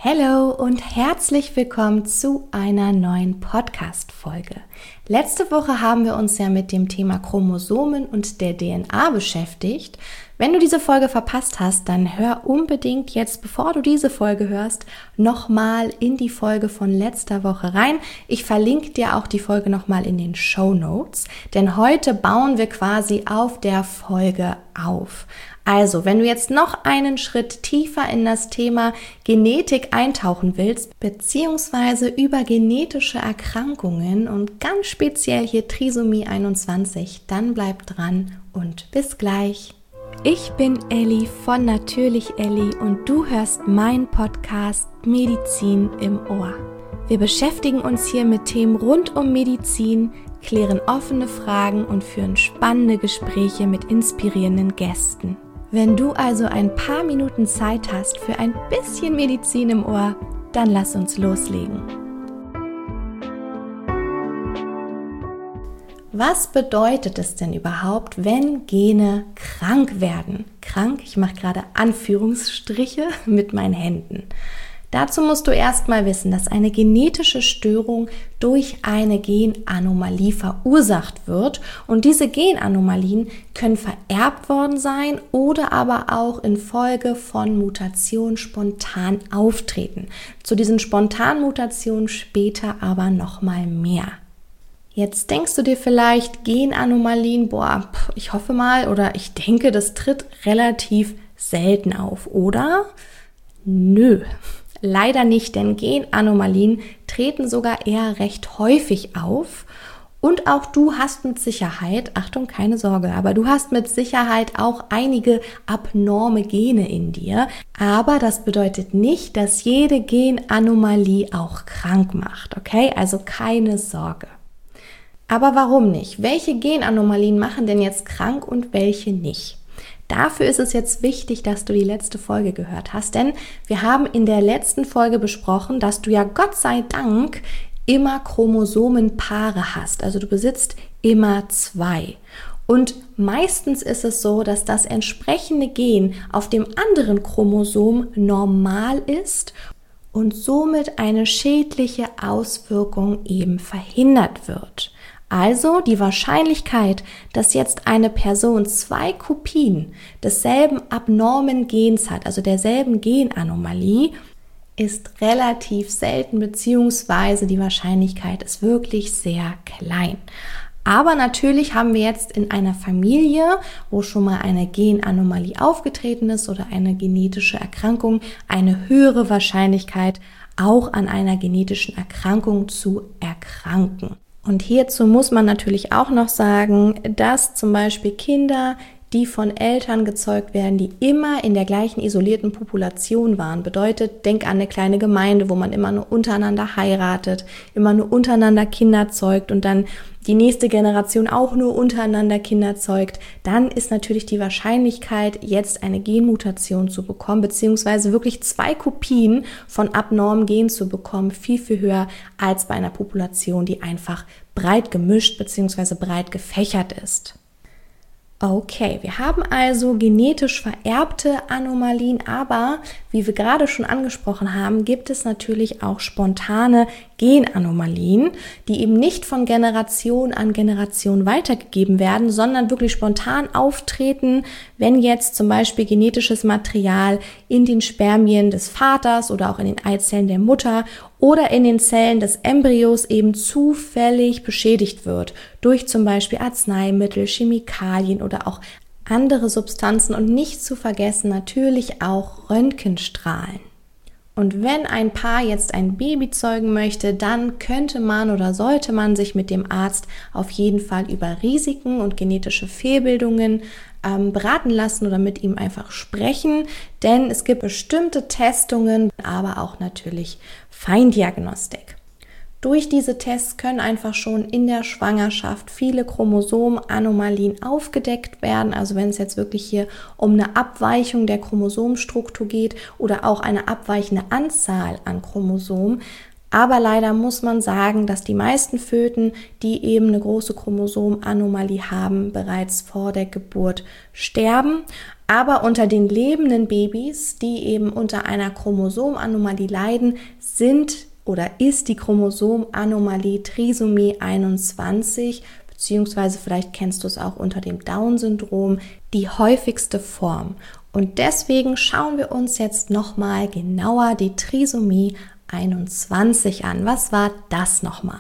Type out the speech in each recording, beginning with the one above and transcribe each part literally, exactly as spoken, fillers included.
Hallo und herzlich willkommen zu einer neuen Podcast-Folge. Letzte Woche haben wir uns ja mit dem Thema Chromosomen und der D N A beschäftigt. Wenn du diese Folge verpasst hast, dann hör unbedingt jetzt, bevor du diese Folge hörst, nochmal in die Folge von letzter Woche rein. Ich verlinke dir auch die Folge nochmal in den Shownotes, denn heute bauen wir quasi auf der Folge auf. Also, wenn du jetzt noch einen Schritt tiefer in das Thema Genetik eintauchen willst, beziehungsweise über genetische Erkrankungen und ganz speziell hier Trisomie einundzwanzig, dann bleib dran und bis gleich. Ich bin Elli von Natürlich Elli und du hörst meinen Podcast Medizin im Ohr. Wir beschäftigen uns hier mit Themen rund um Medizin, klären offene Fragen und führen spannende Gespräche mit inspirierenden Gästen. Wenn du also ein paar Minuten Zeit hast für ein bisschen Medizin im Ohr, dann lass uns loslegen. Was bedeutet es denn überhaupt, wenn Gene krank werden? Krank, ich mache gerade Anführungsstriche mit meinen Händen. Dazu musst du erstmal wissen, dass eine genetische Störung durch eine Genanomalie verursacht wird und diese Genanomalien können vererbt worden sein oder aber auch infolge von Mutationen spontan auftreten. Zu diesen spontanen Mutationen später aber nochmal mehr. Jetzt denkst du dir vielleicht, Genanomalien, boah, ich hoffe mal oder ich denke, das tritt relativ selten auf, oder? Nö. Leider nicht, denn Genanomalien treten sogar eher recht häufig auf und auch du hast mit Sicherheit, Achtung, keine Sorge, aber du hast mit Sicherheit auch einige abnorme Gene in dir, aber das bedeutet nicht, dass jede Genanomalie auch krank macht, okay? Also keine Sorge. Aber warum nicht? Welche Genanomalien machen denn jetzt krank und welche nicht? Dafür ist es jetzt wichtig, dass du die letzte Folge gehört hast, denn wir haben in der letzten Folge besprochen, dass du ja Gott sei Dank immer Chromosomenpaare hast, also du besitzt immer zwei. Und meistens ist es so, dass das entsprechende Gen auf dem anderen Chromosom normal ist und somit eine schädliche Auswirkung eben verhindert wird. Also die Wahrscheinlichkeit, dass jetzt eine Person zwei Kopien desselben abnormen Gens hat, also derselben Genanomalie, ist relativ selten, beziehungsweise die Wahrscheinlichkeit ist wirklich sehr klein. Aber natürlich haben wir jetzt in einer Familie, wo schon mal eine Genanomalie aufgetreten ist oder eine genetische Erkrankung, eine höhere Wahrscheinlichkeit, auch an einer genetischen Erkrankung zu erkranken. Und hierzu muss man natürlich auch noch sagen, dass zum Beispiel Kinder, die von Eltern gezeugt werden, die immer in der gleichen isolierten Population waren, bedeutet, denk an eine kleine Gemeinde, wo man immer nur untereinander heiratet, immer nur untereinander Kinder zeugt und dann die nächste Generation auch nur untereinander Kinder zeugt, dann ist natürlich die Wahrscheinlichkeit, jetzt eine Genmutation zu bekommen, beziehungsweise wirklich zwei Kopien von abnormen Gen zu bekommen, viel, viel höher als bei einer Population, die einfach breit gemischt beziehungsweise breit gefächert ist. Okay, wir haben also genetisch vererbte Anomalien, aber wie wir gerade schon angesprochen haben, gibt es natürlich auch spontane Genanomalien, die eben nicht von Generation an Generation weitergegeben werden, sondern wirklich spontan auftreten, wenn jetzt zum Beispiel genetisches Material in den Spermien des Vaters oder auch in den Eizellen der Mutter oder in den Zellen des Embryos eben zufällig beschädigt wird durch zum Beispiel Arzneimittel, Chemikalien oder auch andere Substanzen und nicht zu vergessen natürlich auch Röntgenstrahlen. Und wenn ein Paar jetzt ein Baby zeugen möchte, dann könnte man oder sollte man sich mit dem Arzt auf jeden Fall über Risiken und genetische Fehlbildungen ähm, beraten lassen oder mit ihm einfach sprechen, denn es gibt bestimmte Testungen, aber auch natürlich Feindiagnostik. Durch diese Tests können einfach schon in der Schwangerschaft viele Chromosomenanomalien aufgedeckt werden. Also wenn es jetzt wirklich hier um eine Abweichung der Chromosomstruktur geht oder auch eine abweichende Anzahl an Chromosomen. Aber leider muss man sagen, dass die meisten Föten, die eben eine große Chromosomenanomalie haben, bereits vor der Geburt sterben. Aber unter den lebenden Babys, die eben unter einer Chromosomanomalie leiden, sind oder ist die Chromosomanomalie Trisomie einundzwanzig, beziehungsweise vielleicht kennst du es auch unter dem Down-Syndrom, die häufigste Form. Und deswegen schauen wir uns jetzt nochmal genauer die Trisomie einundzwanzig an. Was war das nochmal?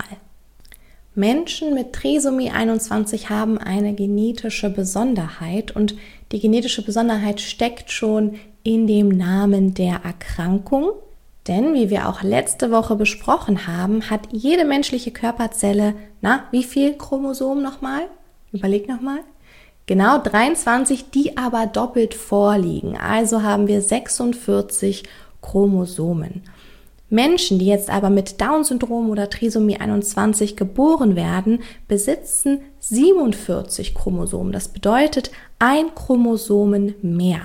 Menschen mit Trisomie einundzwanzig haben eine genetische Besonderheit und die genetische Besonderheit steckt schon in dem Namen der Erkrankung. Denn, wie wir auch letzte Woche besprochen haben, hat jede menschliche Körperzelle, na, wie viel Chromosomen nochmal? Überleg nochmal. Genau dreiundzwanzig, die aber doppelt vorliegen. Also haben wir sechsundvierzig Chromosomen. Menschen, die jetzt aber mit Down-Syndrom oder Trisomie einundzwanzig geboren werden, besitzen siebenundvierzig Chromosomen. Das bedeutet ein Chromosomen mehr.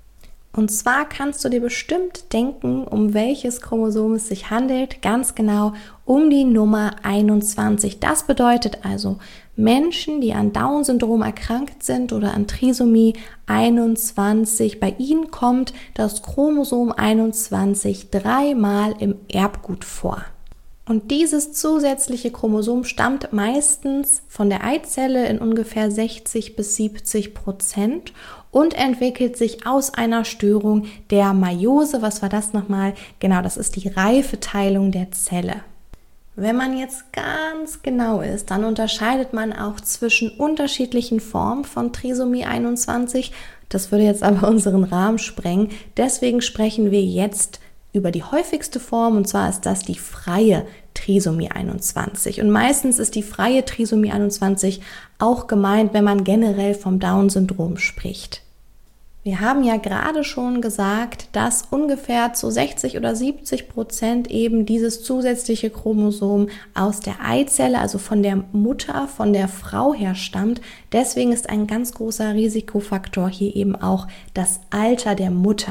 Und zwar kannst du dir bestimmt denken, um welches Chromosom es sich handelt, ganz genau um die Nummer einundzwanzig. Das bedeutet also, Menschen, die an Down-Syndrom erkrankt sind oder an Trisomie einundzwanzig, bei ihnen kommt das Chromosom einundzwanzig dreimal im Erbgut vor. Und dieses zusätzliche Chromosom stammt meistens von der Eizelle in ungefähr sechzig bis siebzig Prozent und entwickelt sich aus einer Störung der Meiose. Was war das nochmal? Genau, das ist die Reifeteilung der Zelle. Wenn man jetzt ganz genau ist, dann unterscheidet man auch zwischen unterschiedlichen Formen von Trisomie einundzwanzig. Das würde jetzt aber unseren Rahmen sprengen. Deswegen sprechen wir jetzt über die häufigste Form, und zwar ist das die freie Trisomie einundzwanzig. Und meistens ist die freie Trisomie einundzwanzig auch gemeint, wenn man generell vom Down-Syndrom spricht. Wir haben ja gerade schon gesagt, dass ungefähr zu sechzig oder siebzig Prozent eben dieses zusätzliche Chromosom aus der Eizelle, also von der Mutter, von der Frau her stammt. Deswegen ist ein ganz großer Risikofaktor hier eben auch das Alter der Mutter.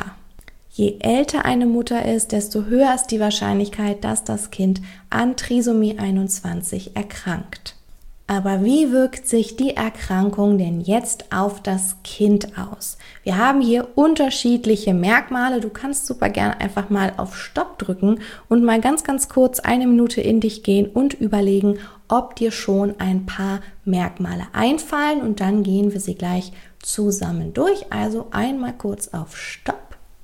Je älter eine Mutter ist, desto höher ist die Wahrscheinlichkeit, dass das Kind an Trisomie einundzwanzig erkrankt. Aber wie wirkt sich die Erkrankung denn jetzt auf das Kind aus? Wir haben hier unterschiedliche Merkmale. Du kannst super gerne einfach mal auf Stopp drücken und mal ganz, ganz kurz eine Minute in dich gehen und überlegen, ob dir schon ein paar Merkmale einfallen, und dann gehen wir sie gleich zusammen durch. Also einmal kurz auf Stopp.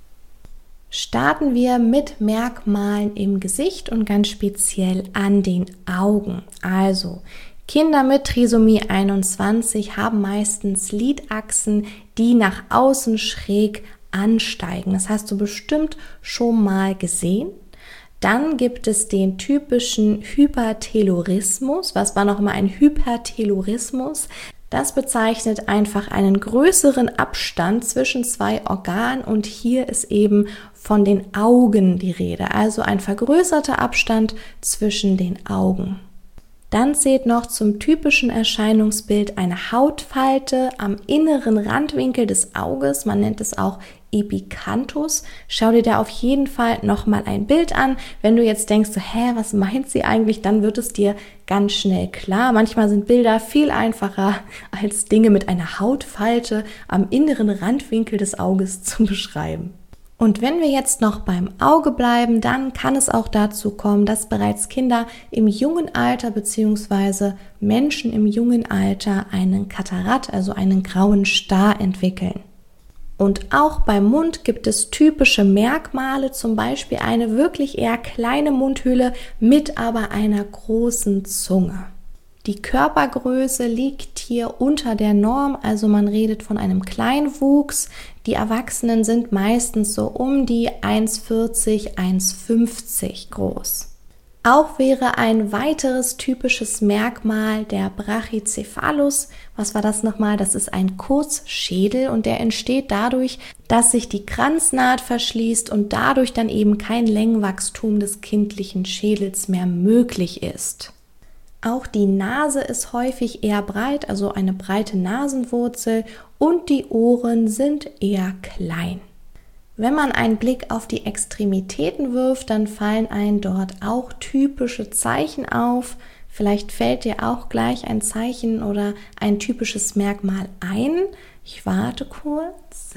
Starten wir mit Merkmalen im Gesicht und ganz speziell an den Augen. Also Kinder mit Trisomie einundzwanzig haben meistens Lidachsen, die nach außen schräg ansteigen. Das hast du bestimmt schon mal gesehen. Dann gibt es den typischen Hypertelorismus. Was war noch mal ein Hypertelorismus? Das bezeichnet einfach einen größeren Abstand zwischen zwei Organen, und hier ist eben von den Augen die Rede, also ein vergrößerter Abstand zwischen den Augen. Dann zählt noch zum typischen Erscheinungsbild eine Hautfalte am inneren Randwinkel des Auges, man nennt es auch Epicanthus. Schau dir da auf jeden Fall nochmal ein Bild an. Wenn du jetzt denkst, so, hä, was meint sie eigentlich, dann wird es dir ganz schnell klar. Manchmal sind Bilder viel einfacher als Dinge mit einer Hautfalte am inneren Randwinkel des Auges zu beschreiben. Und wenn wir jetzt noch beim Auge bleiben, dann kann es auch dazu kommen, dass bereits Kinder im jungen Alter bzw. Menschen im jungen Alter einen Katarakt, also einen grauen Star entwickeln. Und auch beim Mund gibt es typische Merkmale, zum Beispiel eine wirklich eher kleine Mundhöhle mit aber einer großen Zunge. Die Körpergröße liegt hier unter der Norm, also man redet von einem Kleinwuchs. Die Erwachsenen sind meistens so um die eins Komma vierzig, eins Komma fünfzig groß. Auch wäre ein weiteres typisches Merkmal der Brachycephalus. Was war das nochmal? Das ist ein Kurzschädel und der entsteht dadurch, dass sich die Kranznaht verschließt und dadurch dann eben kein Längenwachstum des kindlichen Schädels mehr möglich ist. Auch die Nase ist häufig eher breit, also eine breite Nasenwurzel, und die Ohren sind eher klein. Wenn man einen Blick auf die Extremitäten wirft, dann fallen einem dort auch typische Zeichen auf. Vielleicht fällt dir auch gleich ein Zeichen oder ein typisches Merkmal ein. Ich warte kurz.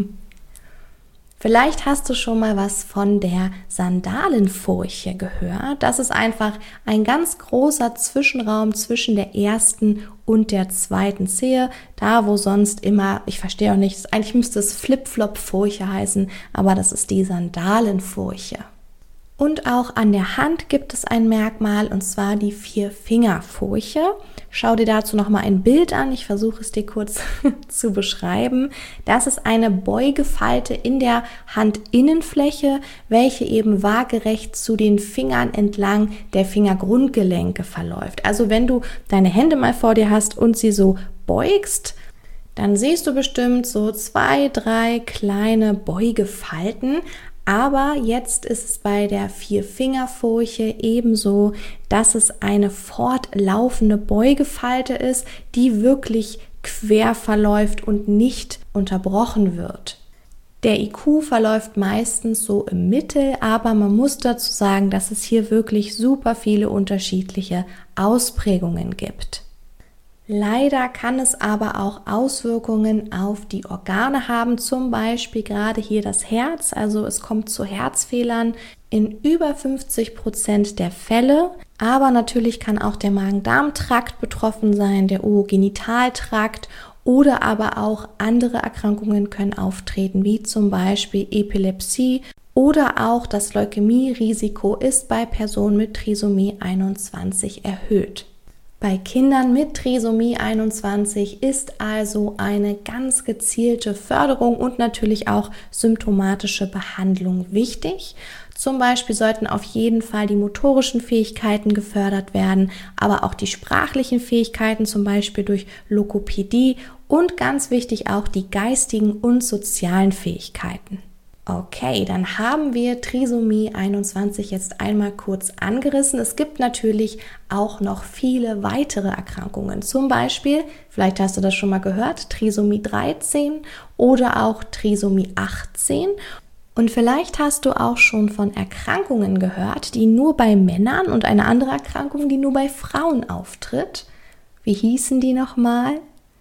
Vielleicht hast du schon mal was von der Sandalenfurche gehört. Das ist einfach ein ganz großer Zwischenraum zwischen der ersten und der zweiten Zehe. Da, wo sonst immer, ich verstehe auch nicht, eigentlich müsste es Flip-Flop-Furche heißen, aber das ist die Sandalenfurche. Und auch an der Hand gibt es ein Merkmal, und zwar die Vierfingerfurche. Schau dir dazu nochmal ein Bild an, ich versuche es dir kurz zu beschreiben. Das ist eine Beugefalte in der Handinnenfläche, welche eben waagerecht zu den Fingern entlang der Fingergrundgelenke verläuft. Also wenn du deine Hände mal vor dir hast und sie so beugst, dann siehst du bestimmt so zwei, drei kleine Beugefalten. Aber jetzt ist es bei der Vierfingerfurche ebenso, dass es eine fortlaufende Beugefalte ist, die wirklich quer verläuft und nicht unterbrochen wird. Der I Q verläuft meistens so im Mittel, aber man muss dazu sagen, dass es hier wirklich super viele unterschiedliche Ausprägungen gibt. Leider kann es aber auch Auswirkungen auf die Organe haben, zum Beispiel gerade hier das Herz, also es kommt zu Herzfehlern in über fünfzig Prozent der Fälle, aber natürlich kann auch der Magen-Darm-Trakt betroffen sein, der Urogenitaltrakt oder aber auch andere Erkrankungen können auftreten, wie zum Beispiel Epilepsie oder auch das Leukämie-Risiko ist bei Personen mit Trisomie einundzwanzig erhöht. Bei Kindern mit Trisomie einundzwanzig ist also eine ganz gezielte Förderung und natürlich auch symptomatische Behandlung wichtig. Zum Beispiel sollten auf jeden Fall die motorischen Fähigkeiten gefördert werden, aber auch die sprachlichen Fähigkeiten, zum Beispiel durch Logopädie und ganz wichtig auch die geistigen und sozialen Fähigkeiten. Okay, dann haben wir Trisomie einundzwanzig jetzt einmal kurz angerissen. Es gibt natürlich auch noch viele weitere Erkrankungen. Zum Beispiel, vielleicht hast du das schon mal gehört, Trisomie dreizehn oder auch Trisomie achtzehn. Und vielleicht hast du auch schon von Erkrankungen gehört, die nur bei Männern und eine andere Erkrankung, die nur bei Frauen auftritt. Wie hießen die nochmal?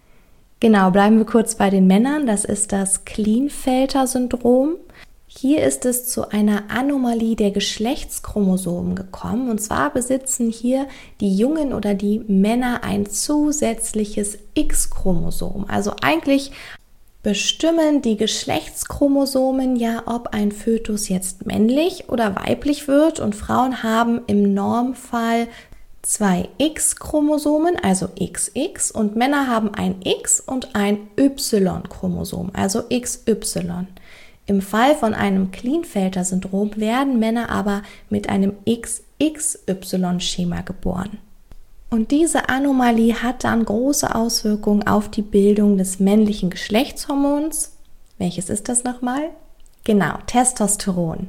Genau, bleiben wir kurz bei den Männern. Das ist das Klinefelter-Syndrom. Hier ist es zu einer Anomalie der Geschlechtschromosomen gekommen. Und zwar besitzen hier die Jungen oder die Männer ein zusätzliches X-Chromosom. Also eigentlich bestimmen die Geschlechtschromosomen ja, ob ein Fötus jetzt männlich oder weiblich wird. Und Frauen haben im Normfall zwei X-Chromosomen, also X X, und Männer haben ein X und ein Y-Chromosom, also X Y. Im Fall von einem Klinefelter-Syndrom werden Männer aber mit einem X X Y-Schema geboren. Und diese Anomalie hat dann große Auswirkungen auf die Bildung des männlichen Geschlechtshormons. Welches ist das nochmal? Genau, Testosteron.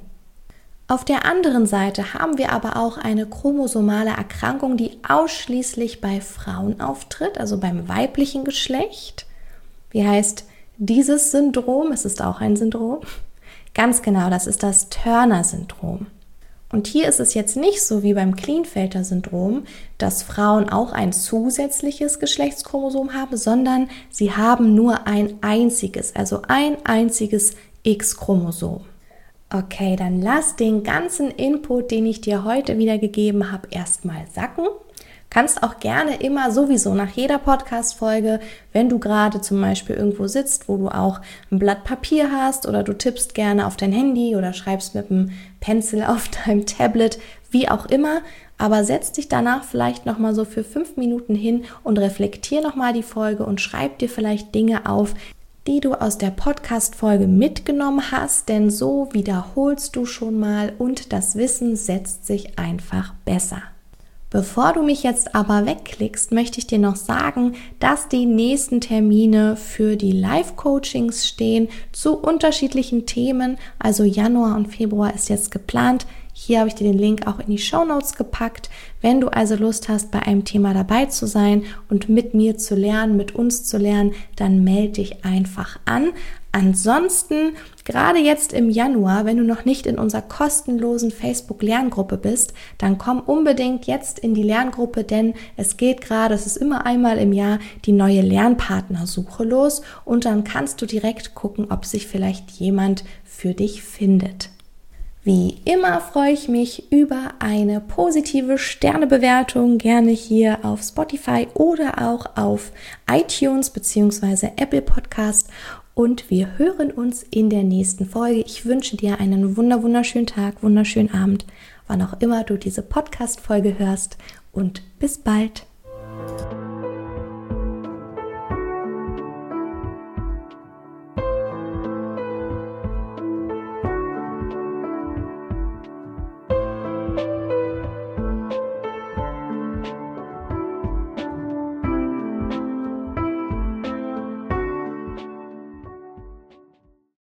Auf der anderen Seite haben wir aber auch eine chromosomale Erkrankung, die ausschließlich bei Frauen auftritt, also beim weiblichen Geschlecht. Wie heißt dieses Syndrom? Es ist auch ein Syndrom. Ganz genau, das ist das Turner-Syndrom. Und hier ist es jetzt nicht so wie beim Klinefelter-Syndrom, dass Frauen auch ein zusätzliches Geschlechtschromosom haben, sondern sie haben nur ein einziges, also ein einziges X-Chromosom. Okay, dann lass den ganzen Input, den ich dir heute wieder gegeben habe, erstmal sacken. Kannst auch gerne immer sowieso nach jeder Podcast-Folge, wenn du gerade zum Beispiel irgendwo sitzt, wo du auch ein Blatt Papier hast oder du tippst gerne auf dein Handy oder schreibst mit einem Pencil auf deinem Tablet, wie auch immer, aber setz dich danach vielleicht nochmal so für fünf Minuten hin und reflektier nochmal die Folge und schreib dir vielleicht Dinge auf, die du aus der Podcast-Folge mitgenommen hast, denn so wiederholst du schon mal und das Wissen setzt sich einfach besser. Bevor du mich jetzt aber wegklickst, möchte ich dir noch sagen, dass die nächsten Termine für die Live-Coachings stehen zu unterschiedlichen Themen. Also Januar und Februar ist jetzt geplant. Hier habe ich dir den Link auch in die Shownotes gepackt. Wenn du also Lust hast, bei einem Thema dabei zu sein und mit mir zu lernen, mit uns zu lernen, dann melde dich einfach an. Ansonsten, gerade jetzt im Januar, wenn du noch nicht in unserer kostenlosen Facebook-Lerngruppe bist, dann komm unbedingt jetzt in die Lerngruppe, denn es geht gerade, es ist immer einmal im Jahr, die neue Lernpartnersuche los und dann kannst du direkt gucken, ob sich vielleicht jemand für dich findet. Wie immer freue ich mich über eine positive Sternebewertung, gerne hier auf Spotify oder auch auf iTunes bzw. Apple Podcast. Und wir hören uns in der nächsten Folge. Ich wünsche dir einen wunder wunderschönen Tag, wunderschönen Abend, wann auch immer du diese Podcast-Folge hörst. Und bis bald.